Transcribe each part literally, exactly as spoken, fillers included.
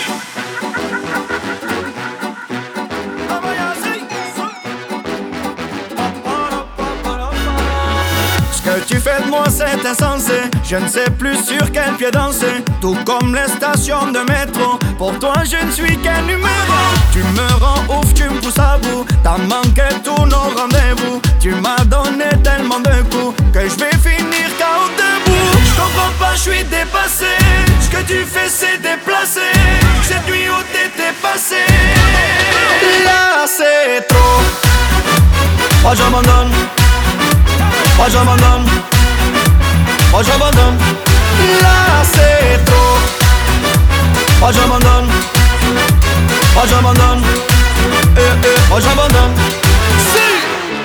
Ce que tu fais de moi c'est insensé. Je ne sais plus sur quel pied danser. Tout comme les stations de métro. Pour toi je ne suis qu'un numéro. Tu me rends ouf, tu me pousses à bout. T'as manqué tous nos rendez-vous. Tu m'as donné tellement de coups que je vais finir K O debout. Je comprends pas, je suis dépassé. Ce que tu fais c'est déplacé. Cette nuit où t'étais passé, là c'est trop. Oh j'abandonne. Oh j'abandonne. Oh j'abandonne. Là c'est trop. Oh j'abandonne. Oh j'abandonne. Eh eh. Oh j'abandonne. Si.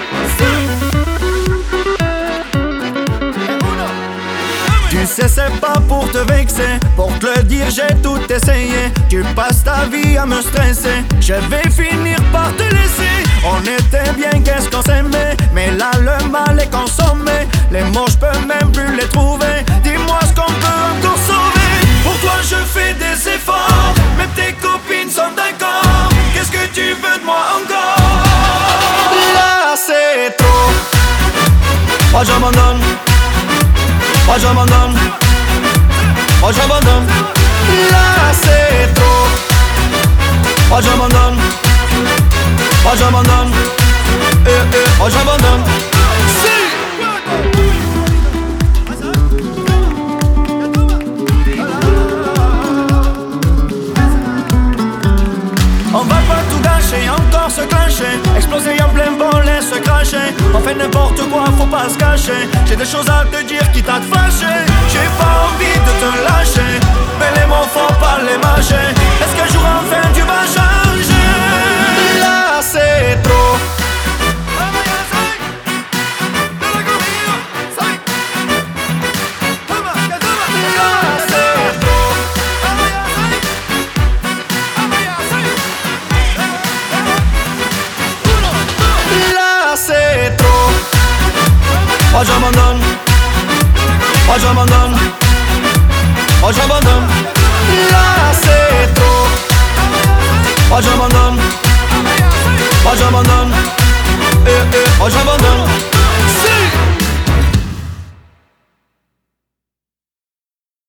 Tu sais c'est pas pour te vexer. Pour te le dire j'ai tout essayé. Tu passes ta vie à me stresser. Je vais finir par te laisser. On était bien, qu'est-ce qu'on s'aimait. Mais là le mal est consommé. Les mots je peux même plus les trouver. Dis-moi ce qu'on peut encore sauver. Pour toi je fais des efforts. Même tes copines sont d'accord. Qu'est-ce que tu veux de moi encore? Là c'est trop. Oh j'abandonne. Oh j'abandonne. Oh j'abandonne. Là c'est trop. Oh j'abandonne. Oh j'abandonne. Eh eh. Oh j'abandonne. Si. On va pas tout gâcher, encore se clencher. Exploser en plein vol et se cracher. On fait n'importe quoi, faut pas se cacher. J'ai des choses à te dire qui t'a fâché. J'ai pas envie de te lâcher. Mais les mots faut pas les mâcher. Est-ce qu'un jour enfin tu vas changer? Là c'est trop. Oh j'abandonne. Oh j'abandonne. Oh j'abandonne. Là c'est trop. Oh j'abandonne. Oh j'abandonne. Eh eh. Oh j'abandonne.